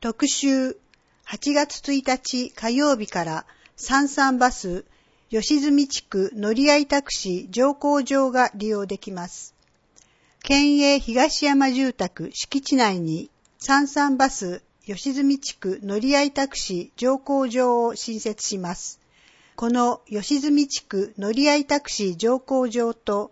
特集8月1日火曜日から33バス吉住地区乗合タクシー乗降場が利用できます。県営東山住宅敷地内に33バス吉住地区乗合タクシー乗降場を新設します。この吉住地区乗合タクシー乗降場と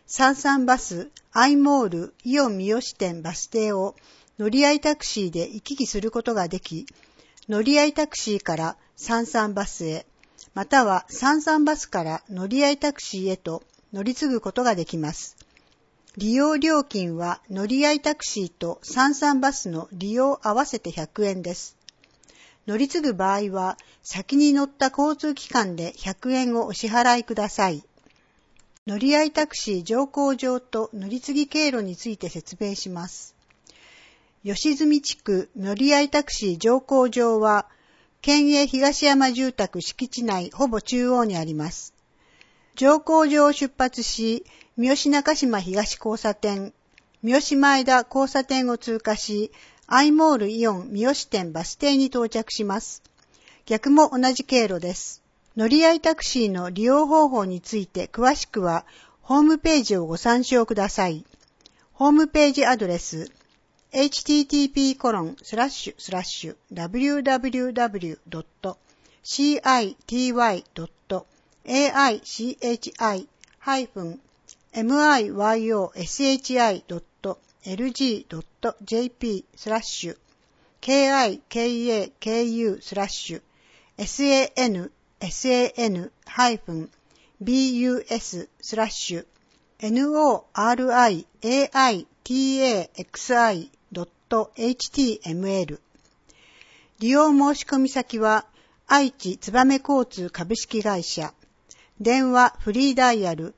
33バスアイモールイオン三好店バス停を乗合タクシーで行き来することができ、乗合タクシーから33バスへ、または33バスから乗合タクシーへと乗り継ぐことができます。利用料金は乗合タクシーと33バスの利用合わせて100円です。乗り継ぐ場合は先に乗った交通機関で100円をお支払いください。乗合タクシー乗降場と乗り継ぎ経路について説明します。吉住地区乗合タクシー乗降場は、県営東山住宅敷地内ほぼ中央にあります。乗降場を出発し、三好中島東交差点、三好前田交差点を通過し、アイモールイオン三好店バス停に到着します。逆も同じ経路です。乗合タクシーの利用方法について詳しくは、ホームページをご参照ください。ホームページアドレス、http://www.cityc-bus.html 利用申し込み先は、愛知つばめ交通株式会社。電話フリーダイヤル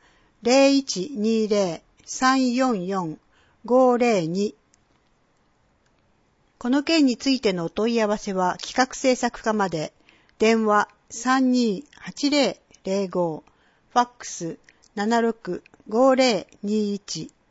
0120-344-502。この件についてのお問い合わせは企画制作課まで。電話328005、ファックス765021。